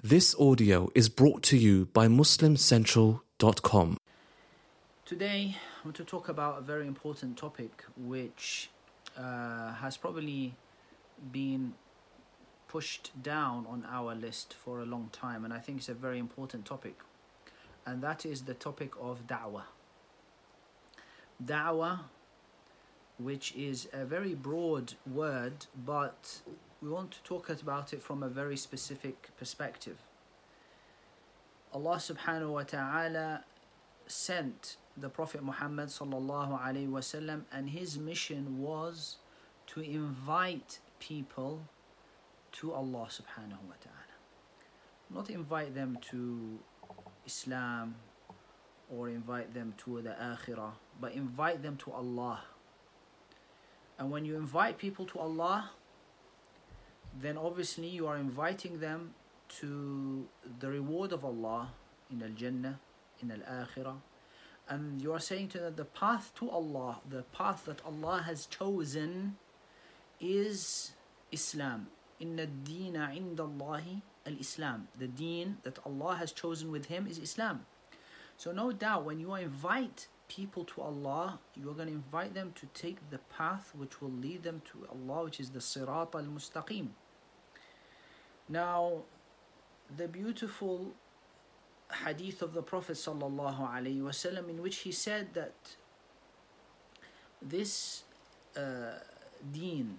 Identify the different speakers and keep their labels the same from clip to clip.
Speaker 1: This audio is brought to you by MuslimCentral.com.
Speaker 2: Today, I want to talk about a very important topic which has probably been pushed down on our list for a long time, and I think it's a very important topic, and that is the topic of da'wah. Da'wah, which is a very broad word, but we want to talk about it from a very specific perspective. Allah subhanahu wa ta'ala sent the Prophet Muhammad sallallahu alaihi wasallam, and his mission was to invite people to Allah subhanahu wa ta'ala. Not invite them to Islam or invite them to the Akhirah, but invite them to Allah. And when you invite people to Allah, then obviously you are inviting them to the reward of Allah in Al-Jannah, in Al-Akhirah. And you are saying to them the path to Allah, the path that Allah has chosen is Islam. Inna ad-deena inda Allahi al-Islam. The deen that Allah has chosen with Him is Islam. So no doubt when you invite people to Allah, you are going to invite them to take the path which will lead them to Allah, which is the Sirat al-Mustaqim. Now, the beautiful hadith of the Prophet sallallahu alaihi wasallam, in which he said that this deen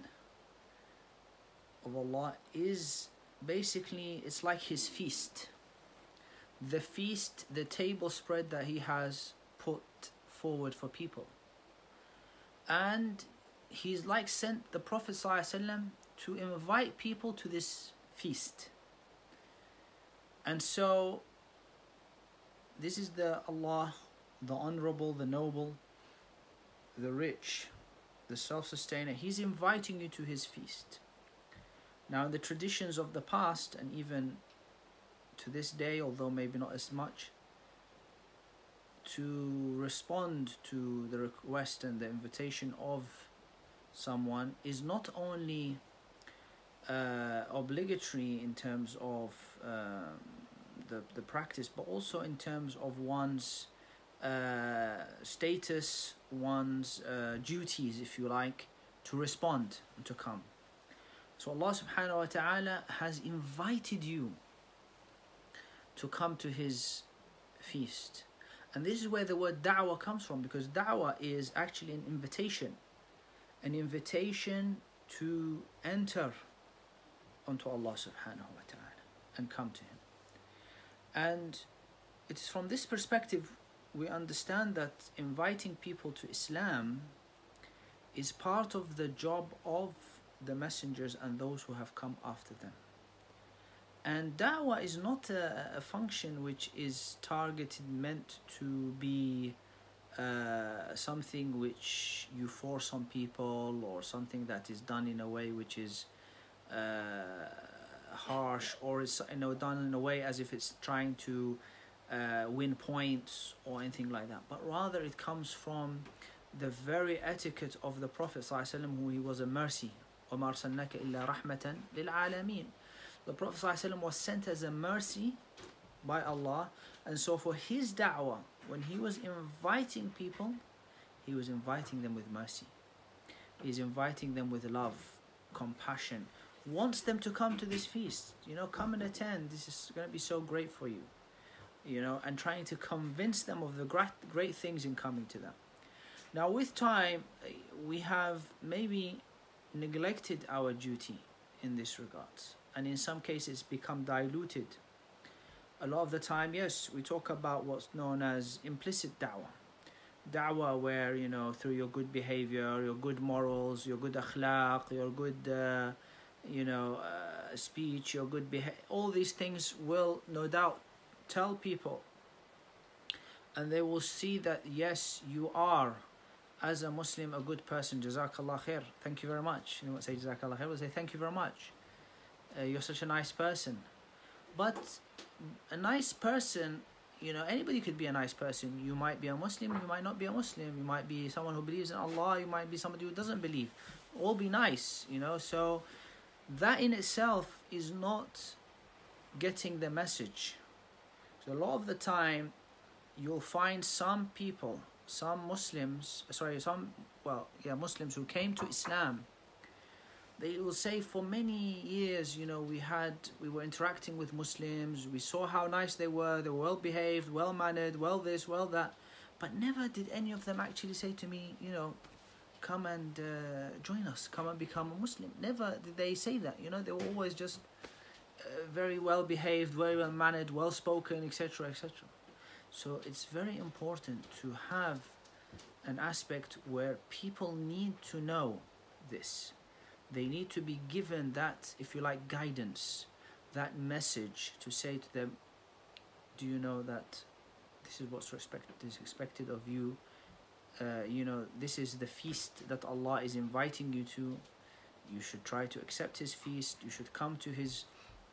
Speaker 2: of Allah is basically, it's like his feast. The feast, the table spread that he has put forward for people. And he's like sent the Prophet ﷺ to invite people to this feast. And so this is the Allah, the honorable, the noble, the rich, the self-sustainer. He's inviting you to his feast. Now in the traditions of the past, and even to this day, although maybe not as much, to respond to the request and the invitation of someone is not only obligatory in terms of the practice, but also in terms of one's status, one's duties, if you like, to respond and to come. So Allah subhanahu wa ta'ala has invited you to come to his feast. And this is where the word da'wah comes from, because da'wah is actually an invitation to enter onto Allah subhanahu wa ta'ala and come to him. And it is from this perspective we understand that inviting people to Islam is part of the job of the messengers and those who have come after them. And da'wah is not a function which is targeted, meant to be something which you force on people, or something that is done in a way which is harsh, or is done in a way as if it's trying to win points or anything like that. But rather it comes from the very etiquette of the Prophet ﷺ, who he was a mercy. وَمَا أَرْسَلْنَاكَ إِلَّا رَحْمَةً لِلْعَالَمِينَ. The Prophet ﷺ was sent as a mercy by Allah, and so for his da'wah, when he was inviting people, he was inviting them with mercy. He's inviting them with love, compassion, wants them to come to this feast. Come and attend. This is going to be so great for you. And trying to convince them of the great things in coming to them. Now with time, we have maybe neglected our duty in this regards, and in some cases become diluted. A lot of the time, yes, we talk about what's known as implicit da'wah where through your good behavior, your good morals, your good akhlaq, your good speech, your good behavior, all these things will no doubt tell people, and they will see that yes, you are as a Muslim a good person. Jazakallah khair, thank you very much. You won't say Jazakallah khair, we'll say thank you very much. You're such a nice person. But a nice person, anybody could be a nice person. You might be a Muslim, you might not be a Muslim. You might be someone who believes in Allah, you might be somebody who doesn't believe. All be nice, So that in itself is not getting the message. So a lot of the time you'll find some people, some Muslims, Muslims who came to Islam, they will say for many years, we were interacting with Muslims, we saw how nice they were well behaved, well mannered, well this, well that, but never did any of them actually say to me, come and join us, come and become a Muslim. Never did they say that. They were always just very well behaved, very well mannered, well spoken, etc., etc. So it's very important to have an aspect where people need to know this. They need to be given that, if you like, guidance, that message to say to them, do you know that this is what's expected of you? This is the feast that Allah is inviting you to. You should try to accept His feast. You should come to His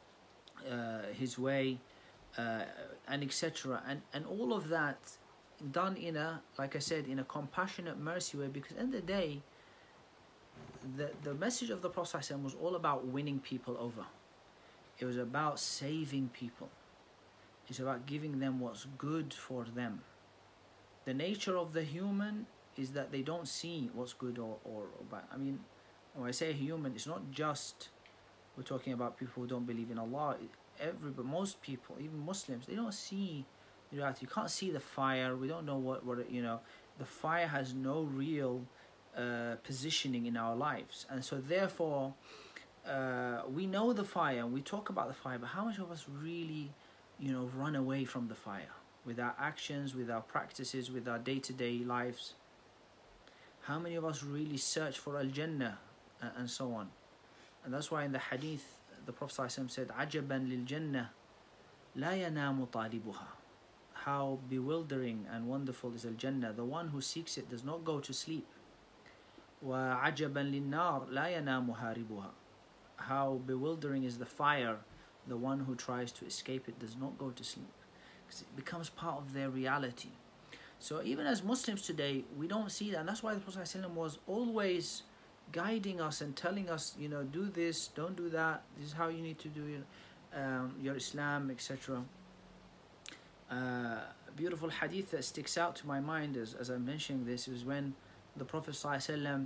Speaker 2: way, and etc. And all of that done in a, like I said, in a compassionate, mercy way. Because at the end of the day, the message of the Prophet ﷺ was all about winning people over. It was about saving people. It's about giving them what's good for them. The nature of the human is that they don't see what's good or bad. I mean, when I say human, it's not just we're talking about people who don't believe in Allah. But most people, even Muslims, they don't see the reality. You can't see the fire. We don't know what the fire has no real positioning in our lives, and so therefore we know the fire and we talk about the fire, but how much of us really run away from the fire with our actions, with our practices, with our day-to-day lives? How many of us really search for Al-Jannah and so on? And that's why in the hadith the Prophet ﷺ said, "Ajaban lil Jannah, la yanamu talibuha." How bewildering and wonderful is Al-Jannah. The one who seeks it does not go to sleep. وَعَجَبًا لِلنَّارِ لَا يَنَامُ هَارِبُهَا. How bewildering is the fire. The one who tries to escape it does not go to sleep, because it becomes part of their reality. So even as Muslims today, we don't see that, and that's why the Prophet ﷺ was always guiding us and telling us, do this, don't do that, this is how you need to do your Islam, etc. A beautiful hadith that sticks out to my mind as I'm mentioning this is when the Prophet ﷺ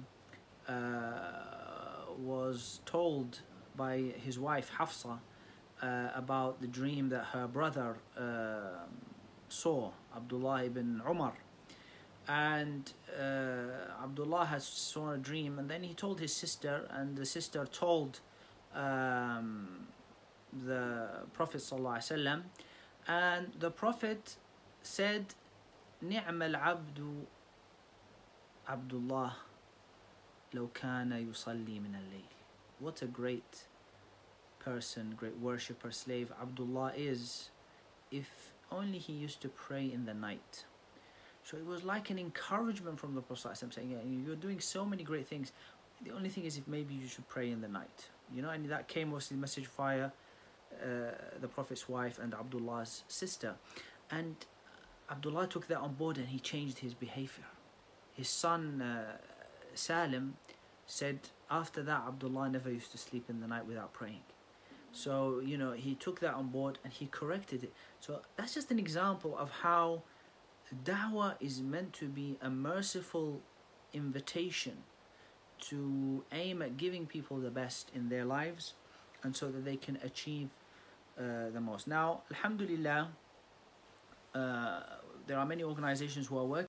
Speaker 2: was told by his wife Hafsa about the dream that her brother saw, Abdullah ibn Umar. And Abdullah has saw a dream, and then he told his sister, and the sister told the Prophet ﷺ, and the Prophet said, "نعم العبد Abdullah لو كان يصلي من الليل." What a great person, great worshipper, slave Abdullah is, if only he used to pray in the night. So it was like an encouragement from the Prophet saying, yeah, you're doing so many great things. The only thing is, if maybe you should pray in the night. And that came was the message via the Prophet's wife and Abdullah's sister. And Abdullah took that on board and he changed his behavior. His son Salim said after that Abdullah never used to sleep in the night without praying. So he took that on board and he corrected it. So that's just an example of how da'wah is meant to be a merciful invitation to aim at giving people the best in their lives, and so that they can achieve the most. Now, alhamdulillah, there are many organizations who are working